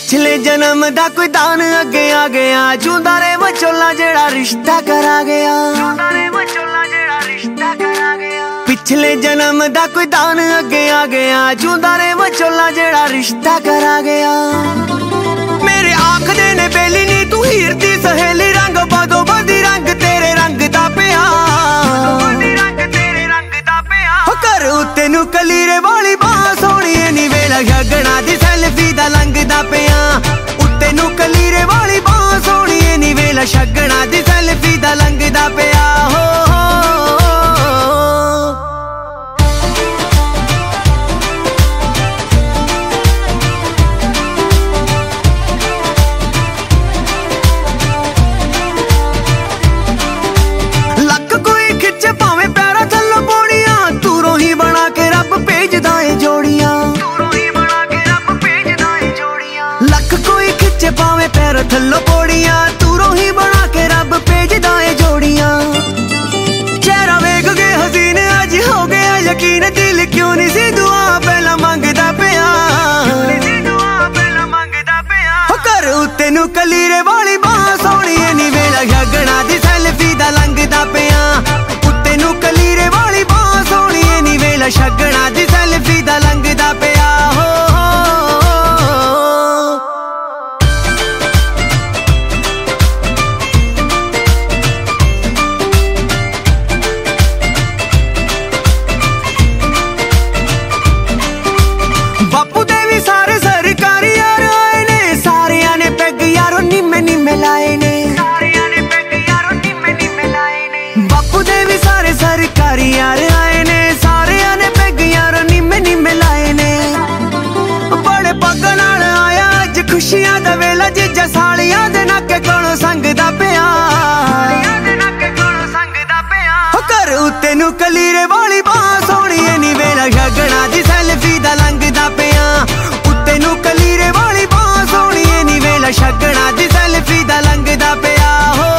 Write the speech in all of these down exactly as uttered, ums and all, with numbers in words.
पिछले जन्म दा कोई दान अगे आ गया, जूंदा रे विचोला जेड़ा रिश्ता करा गया। पिछले जन्म दा कोई दान अगे आ गया, जूंदा रे विचोला जेड़ा रिश्ता करा गया। मेरे आखदे ने बेली नी तू हीर दी सहेली, रंग बदो बदी रंग तेरे रंग दा पिया। कर तेनू कलीरे वाली बां सोहणी नी वेला गगना दी सैल्फी दा लंघदा पिया। उत्ते नू कलीरे वाली बां सोहणी नी वेला शगना दी सैल्फी दा लंघदा पिया। हो पावे पैर थल्लो पौड़ियां, तूरों ही बना के रब भेजदा ए जोड़ियां। चेहरा वेख के हसीन अज हो गया यकीन, दिल क्यों नहीं सी दुआ पहला मंगदा पिया। कर उत्ते नू कलीरे वाली बां सोहणी नी वेला गगना दी सैल्फी दा लंघदा पिया। उत्ते नू कलीरे वाली बां सोहणी नी वेला शगना दी सैल्फी दा लंघदा पिया। हो बापू दे भी सारे सरकारी यार आए ने, सारिया ने पैग यारों निम्मे निम्मे लाए ने। बापू दे भी सारे सरकारी यार आए ने, सारिया ने पैग यारों निम्मे निम्मे लाए ने। बड़े पग नाल आया अज खुशियां दा वेला, जीजा सालियां दे नाके कोलों संगदा पिया। कर उत्ते नू कलीरे वाली बां सोहणी नी वेला गगना दी सैल्फी दा लंघदा पिया। उत्ते नू कलीरे वाली बां सोहणी नी वेला शगना दी सैल्फी दा लंघदा पिया। हो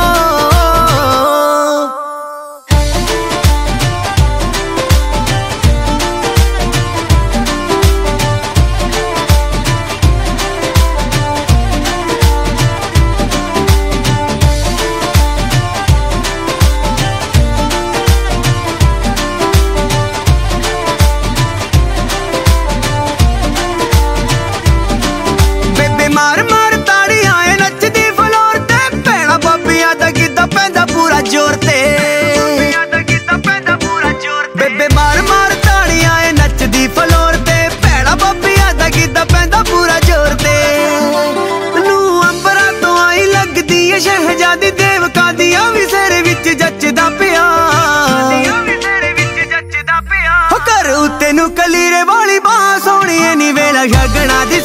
मार मार ताड़ी आए नचदी फ्लोर ते, भैणा बब्बियां दा गिद्दा पैंदा पूरा जोर ते। बेबे मार मार ताड़ी आए नचदी फ्लोर ते, भैणा बब्बियां दा गिद्दा पैंदा पूरा जोर ते। नू अंबरा तो आई लगदी ऐ शहजादी, देवका दियां भी सिर विच जचदा पिया। कर उत्ते नू कलीरे वाली बां सोहणी नी वेला गगना दी